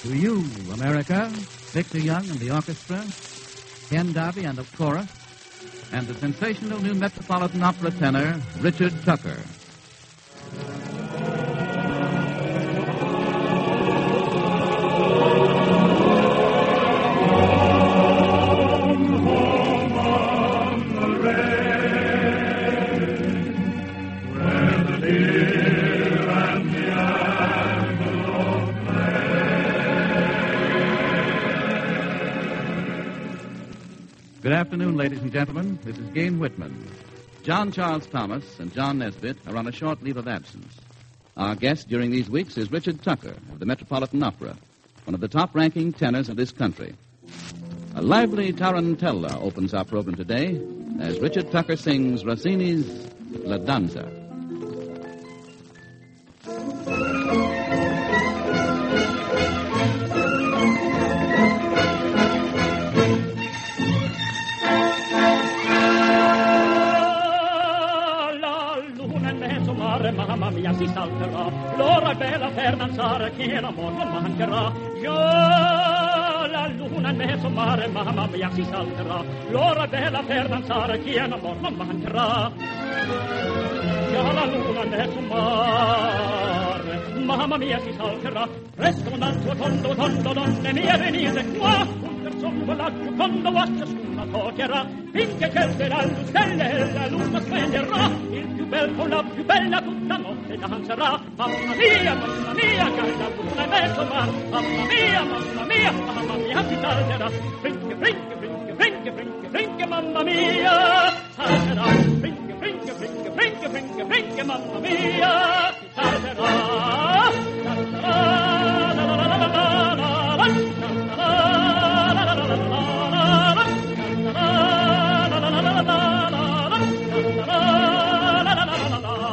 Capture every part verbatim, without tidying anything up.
To you, America, Victor Young and the orchestra, Ken Darby and the chorus, and the sensational new Metropolitan Opera tenor, Richard Tucker. Good afternoon, ladies and gentlemen. This is Gain Whitman. John Charles Thomas and John Nesbitt are on a short leave of absence. Our guest during these weeks is Richard Tucker of the Metropolitan Opera, one of the top-ranking tenors of this country. A lively tarantella opens our program today as Richard Tucker sings Rossini's La Danza. Mamma mia si salterà, l'ora è bella per danzare che l'amor non mancherà. Già la luna in mezzo mare, mamma mia si salterà, l'ora è bella per danzare che l'amor non mancherà. Già la luna in mezzo mare, mamma mia si salterà, presto un altro tondo, tondo, donne mie venite qua, un persone laggiù quando va ciascuna toccherà, finché cercherà le stelle e la luna spegnerà, il più bel con la più bella tutta notte danzerà. Mamma mia, mamma mia, che la luna è mezzo mar, mamma mia, mamma mia, mamma mia si salterà, frinche, frinche, frinche, frinche, frinche, frinche, mamma mia, salterà, frinche, frinche, frinche, frinche, frinche, frinche, mamma mia, si salterà, salterà, la la la la la la la la, salterà, la la la la la la la, salterà, la la la la la la la, salterà, la la la la la la.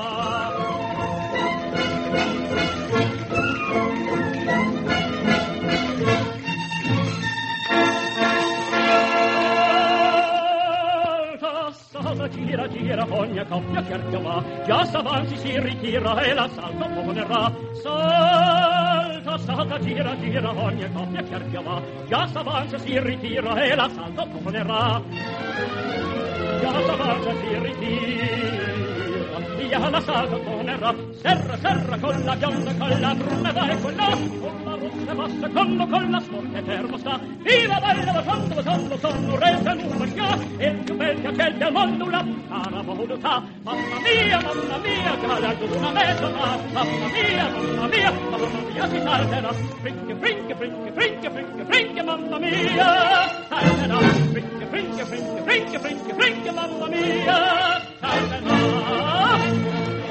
Gira, gira, ogni coppia cerchia va, già s'avanzi si ritira e l'assalto ponerà. Salta, salta, gira, gira, ogni coppia cerchia va, già s'avanza si ritira e l'assalto ponerà. Già s'avanza si ritira, via l'assalto ponerà. Serra, serra, con la bionda, con la bruna, vai con la, con la rossa bassa, con, con la sporca fermo sta. Viva, balla, la sonno, la sonno, sonno, resta nuova scia, e il più bel piacere del mondo la cara voluta. Mamma mia, mamma mia, che la luna mezzo va, mamma mia, mamma mia, mamma mia si salterà, frinche, frinche, frinche, frinche, frinche, frinche, mamma mia, salterà, frinche, frinche, frinche, frinche, frinche, frinche, mamma mia, salterà.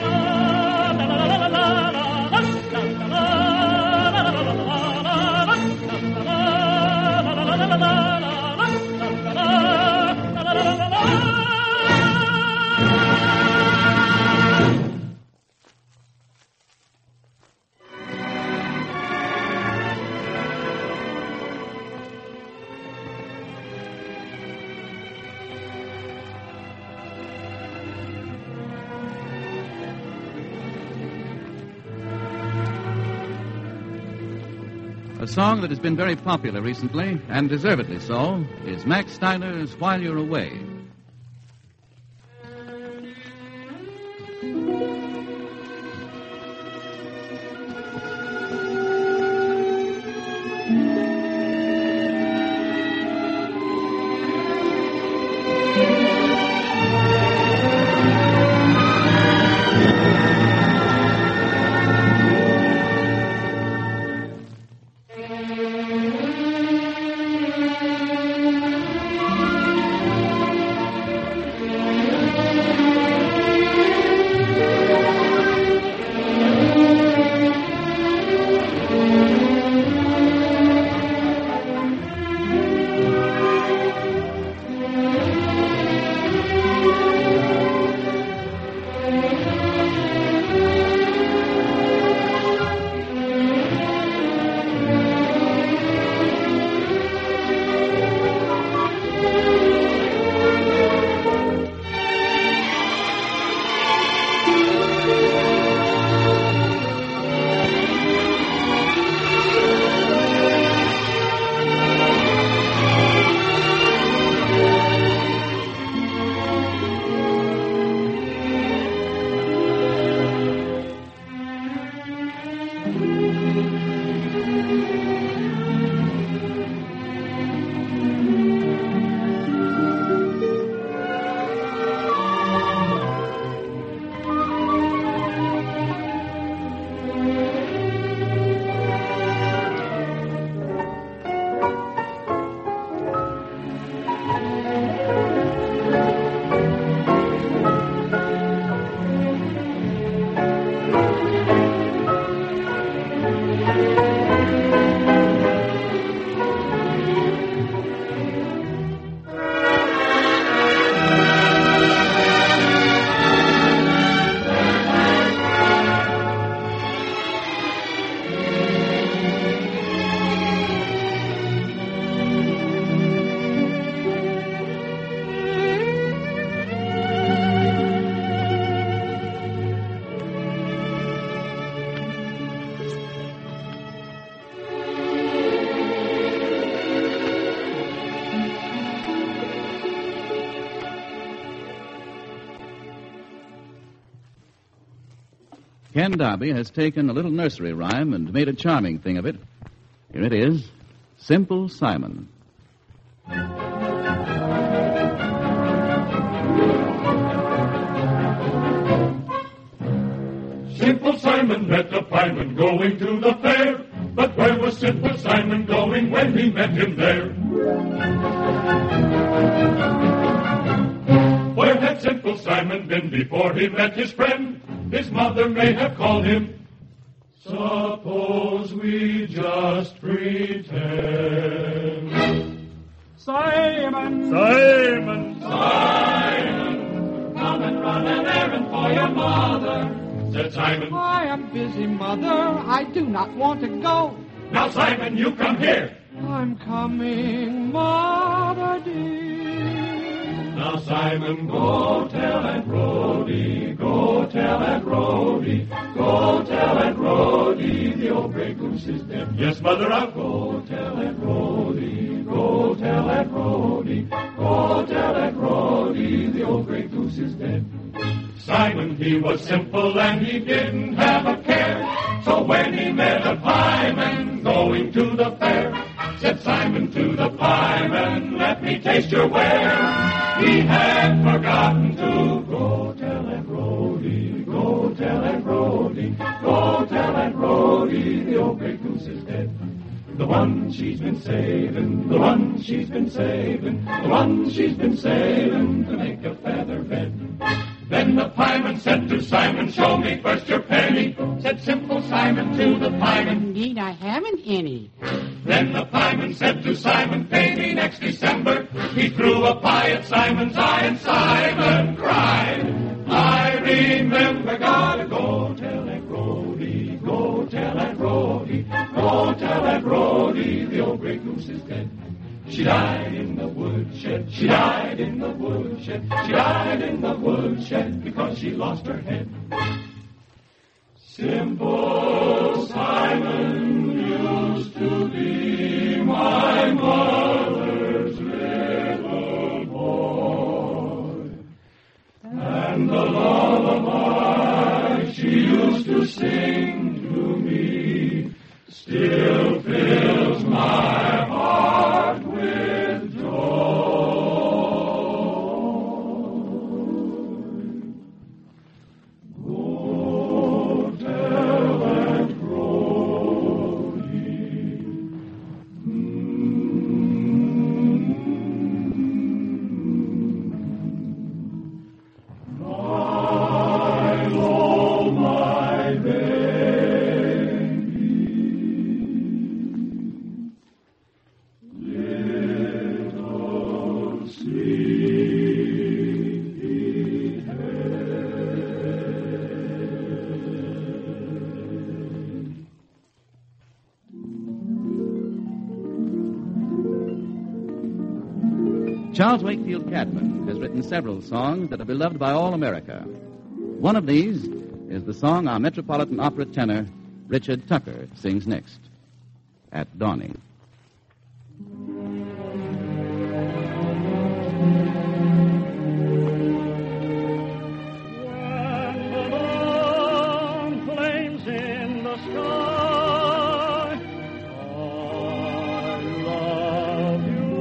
A song that has been very popular recently, and deservedly so, is Max Steiner's While You're Away. Ken Darby has taken a little nursery rhyme and made a charming thing of it. Here it is, Simple Simon. Simple Simon met a pieman going to the fair. But where was Simple Simon going when he met him there? Where had Simple Simon been before he met his friend? His mother may have called him. Suppose we just pretend. Simon, Simon, Simon, come and run an errand for your mother, said Simon. I am busy, Mother. I do not want to go. Now, Simon, you come here. I'm coming, Mother dear. Now, Simon, go tell Aunt Rhody, go tell Aunt Rhody, go tell Aunt Rhody, the old gray goose is dead. Yes, Mother, I'll go tell Aunt Rhody, go tell Aunt Rhody, go tell Aunt Rhody, the old gray goose is dead. Simon, he was simple and he didn't have a care. So when he met a pieman going to the fair, said Simon to the pieman, let me taste your ware. He had forgotten to go tell Aunt Rhody, go tell Aunt Rhody, go tell Aunt Rhody, the old gray goose is dead. The one she's been saving, the one she's been saving, the one she's been saving to make a feather bed. Then the pieman said to Simon, show me first your penny, said Simple Simon to the pieman. Indeed, I haven't any. Then the pieman said to Simon, pay me next December. He threw a pie at Simon's eye and Simon cried, I remember, gotta go tell Aunt Rhody, go tell Aunt Rhody, go tell Aunt Rhody, the old gray goose is dead. She died in the woodshed, she died in the woodshed, she died in the woodshed because she lost her head. Simple Simon used to be my mother's little boy, and the lullaby she used to sing to me still fills my heart with joy. Go tell Aunt Rhody. Mm-hmm. I know my baby. Little sleepy head. Charles Wakefield Cadman has written several songs that are beloved by all America. One of these is the song our Metropolitan Opera tenor, Richard Tucker, sings next, At Dawning. when the dawn flames in the sky, I love you.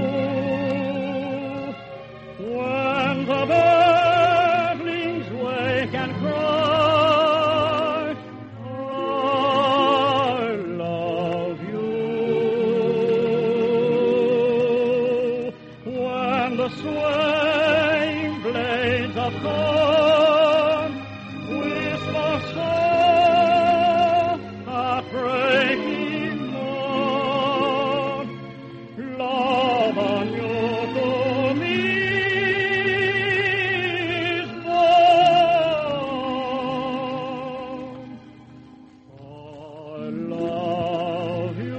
When the birdlings wake and cry, I love you. When the swaying blades of corn whisper soft at breaking dawn, love anew to me is born. I love you.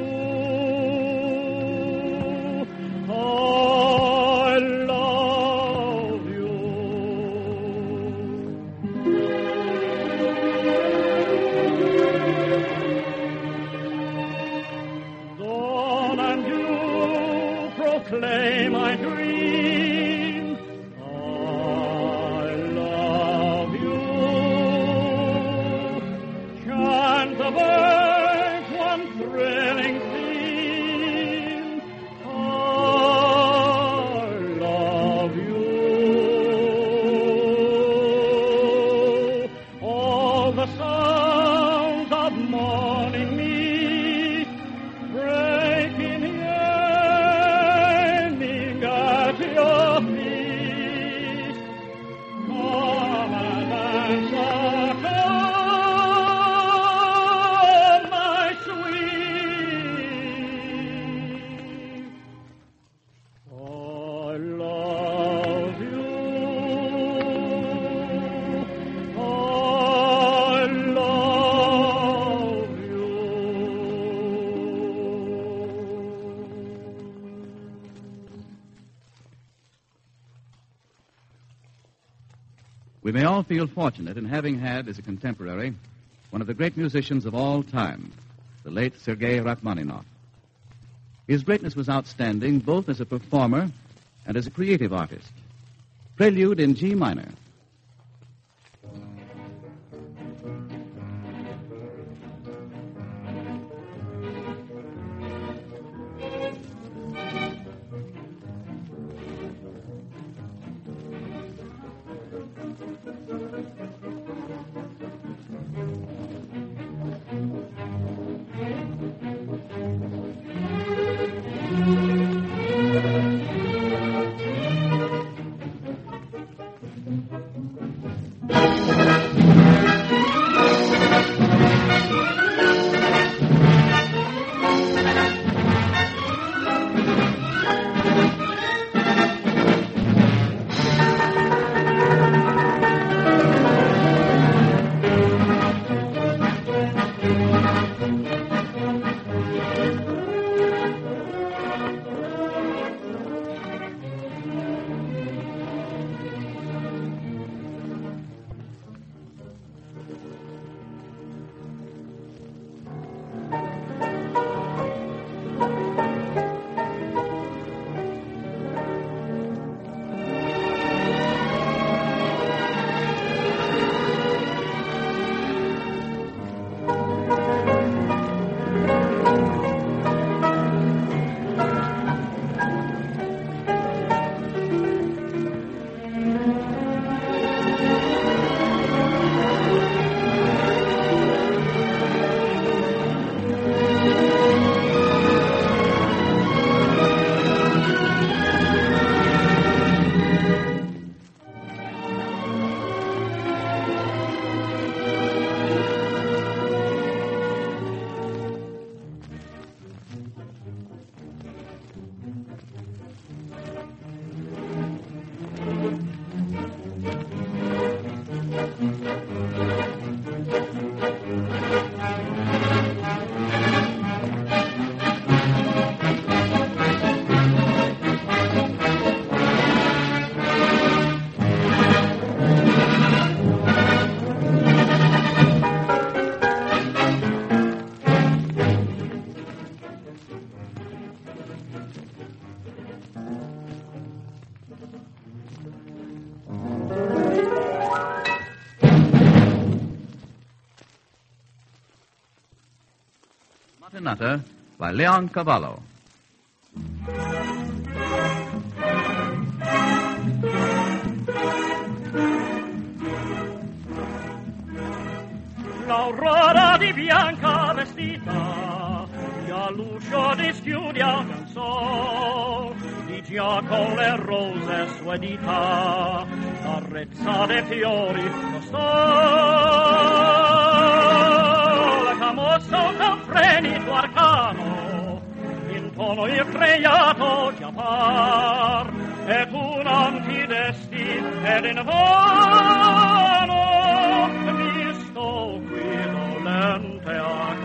I love you. Dawn and dew proclaim my dream. I love you. We may all feel fortunate in having had as a contemporary one of the great musicians of all time, the late Sergei Rachmaninoff. His greatness was outstanding both as a performer and as a creative artist. Prelude in G minor. Matinata by Leon Cavallo. L'aurora di bianca vestita, e all'uscio dischiudia un sol, di già con le rose sue dita, carezza dei fiori lo sol, camosso un frenito arcano, in tono irreato già par, e tu non ti desti ed in vano mi sto qui dolente a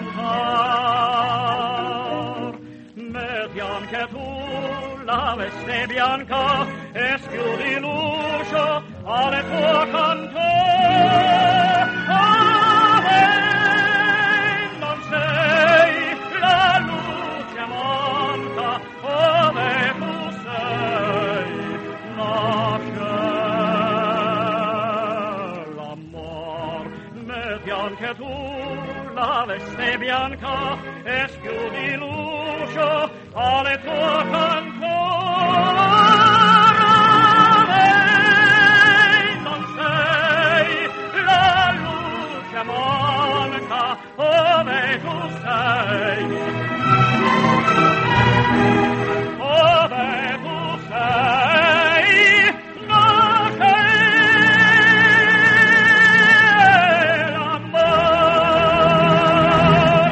cantar. Metti anche tu la veste bianca e schiudi l'uscio alle tue cantare. Ave, non sei la luce manca, ove tu sei, nasce l'amor. Metti anche tu la veste bianca e schiudi l'uscio alle tue cantare. Non sei la luce manca, ove tu sei, ove tu sei, nasce l'amor.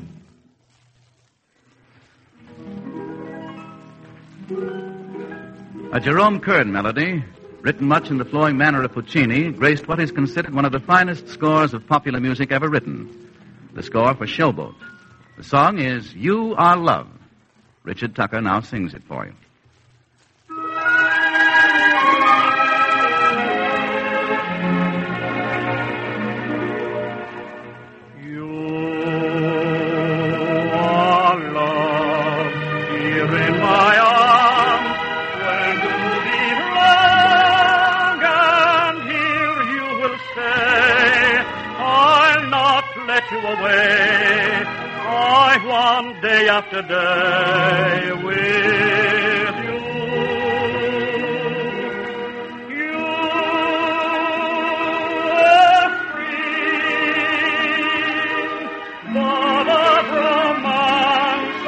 A Jerome Kern melody, written much in the flowing manner of Puccini, graced what is considered one of the finest scores of popular music ever written, the score for Showboat. The song is You Are Love. Richard Tucker now sings it for you. day after day with you. You are free, but of romance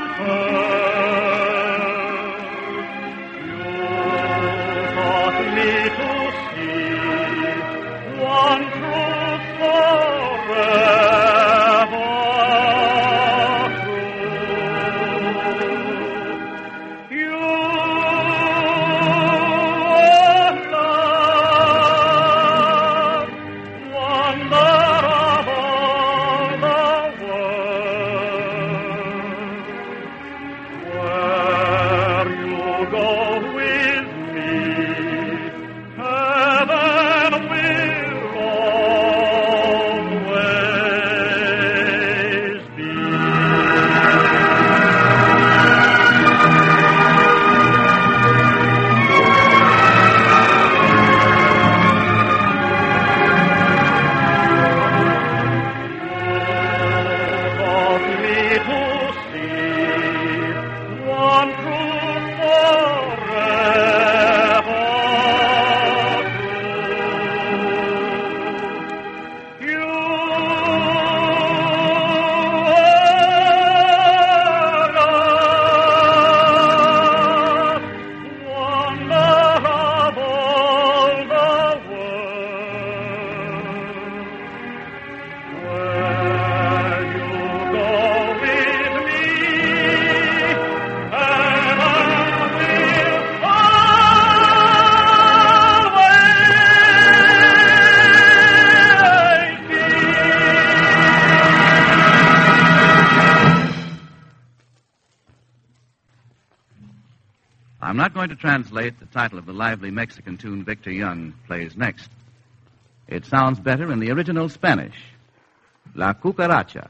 unfurled. You taught me to see one truth forever. I'm not going to translate the title of the lively Mexican tune Victor Young plays next. It sounds better in the original Spanish. La Cucaracha.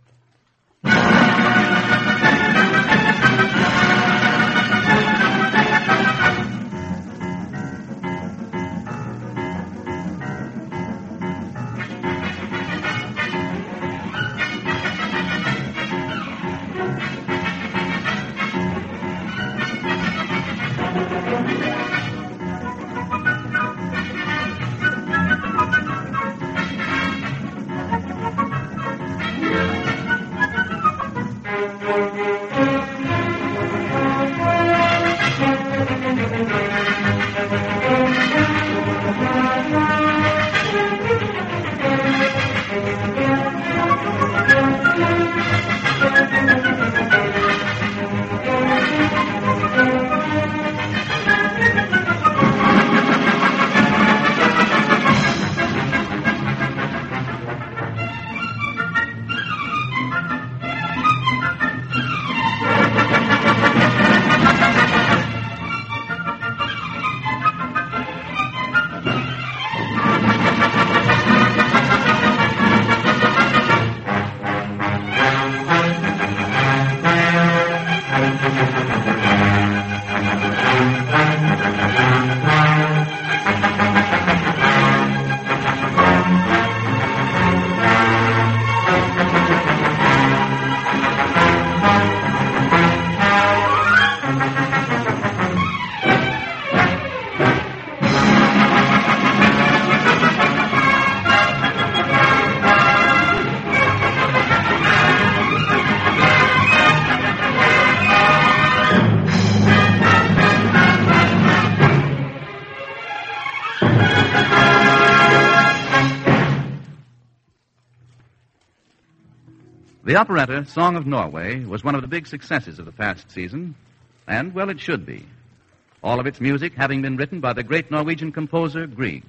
The operetta Song of Norway was one of the big successes of the past season, and, well, it should be. All of its music having been written by the great Norwegian composer Grieg.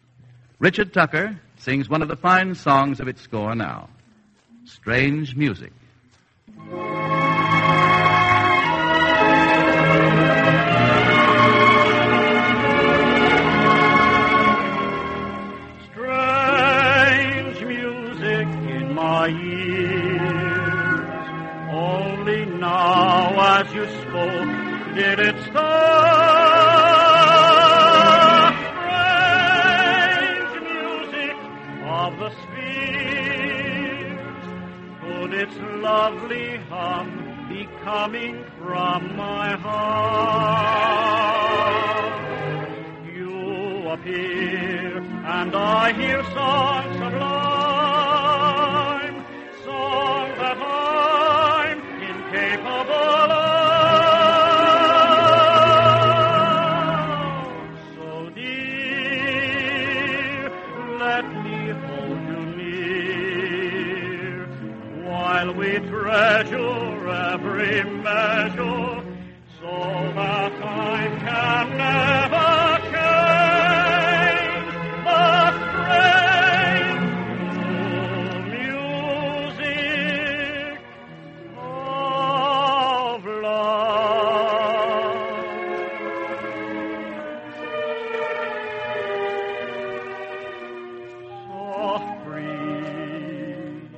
Richard Tucker sings one of the fine songs of its score now, Strange Music. Strange music in my ears. Only now as you spoke did it start. Strange music of the spheres. Could its lovely hum be coming from my heart. You appear, and I hear songs sublime, songs that I'm incapable of. So dear, let me hold you near, while we treasure every measure, so that time can never change the strange music of love. Soft breeze,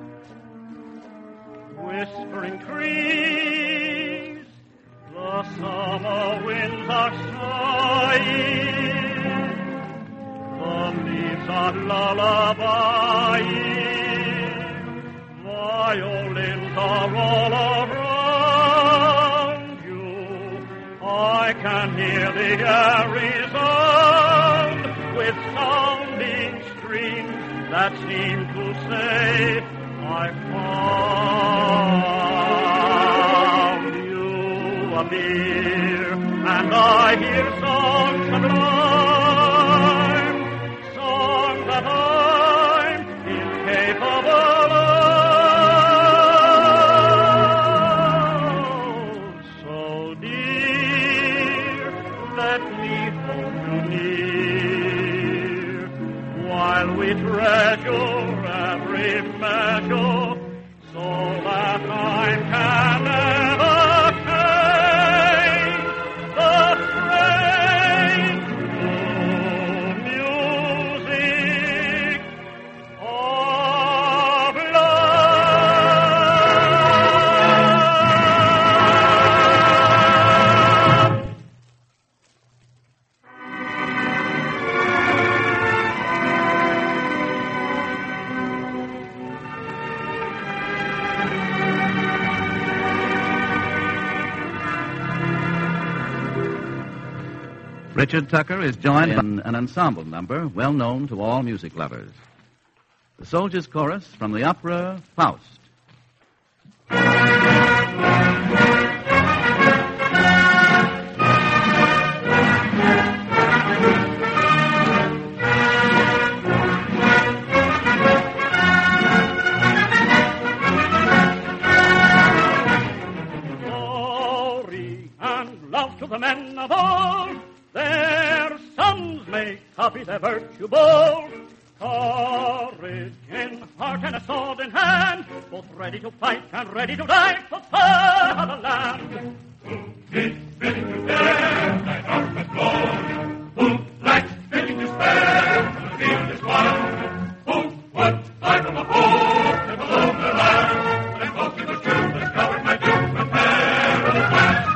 whispering trees, the summer winds are sighing, the leaves are lullabying, violins are all around you. I can hear the air resound with sounding strings that seem to say, I found you appear, and I hear songs sublime, songs that I'm incapable of. So dear, let me hold you near, while we treasure every measure, so that time can never change the strange music of love. Richard Tucker is joined in an ensemble number well known to all music lovers. The Soldiers' Chorus from the opera Faust. Glory and love to the men of old, their sons may copy their virtue bold. Courage in heart and a sword in hand, both ready to fight and ready to die for fatherland. Who is willing to dare that ultimate blow? Who lacks willing to spare when the field is won? Who would fly from a foe and alone their land? And close to the truth has covered my doom and perilous path.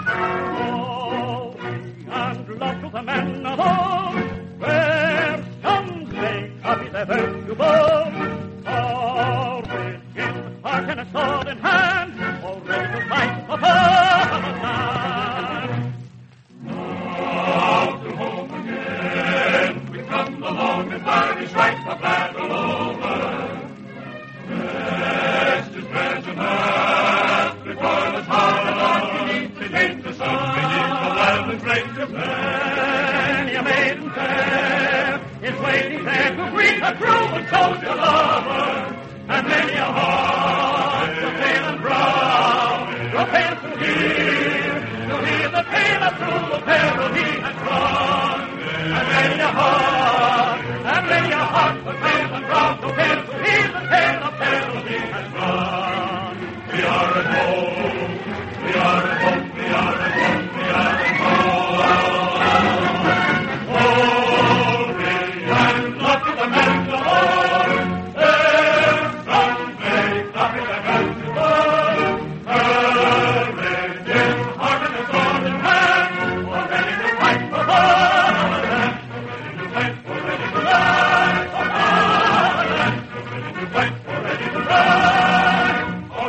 Glory and love to the men of old, their sons may copy their virtue bold. Courage in heart and a sword in hand, all ready to fight for fatherland. Now to home again, we come along and fire is right, the battle over. Rest is bread and earth, before us hard along beneath, beneath the sun, beneath the land and great of Many a maiden fair is waiting there to greet her true and soldier lover, and many a heart so pale and brown, so pale to hear, to hear the tale of true peril he has run, and many a heart, and many a heart so pale and brown, so pale to hear the tale of peril he has run. We are at home, we are at home, we are at home, we are at home. Glory and love to the men of war, their sons may copy their virtue bold. Courage in heart and a sword in hand, for ready to fight for fatherland, for ready to fight, for ready to die for fatherland, for ready to fight, for ready to die for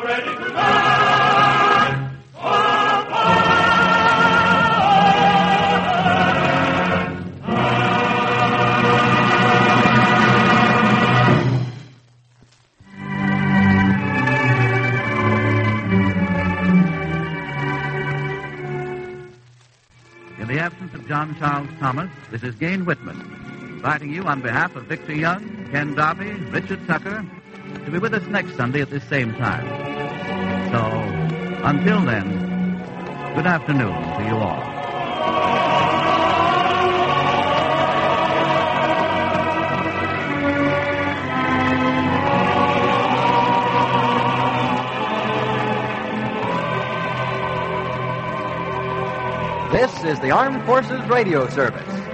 the absence of John Charles Thomas, this is Gain Whitman, inviting you on behalf of Victor Young, Ken Darby, Richard Tucker, to be with us next Sunday at this same time. So, until then, good afternoon to you all. This is the Armed Forces Radio Service.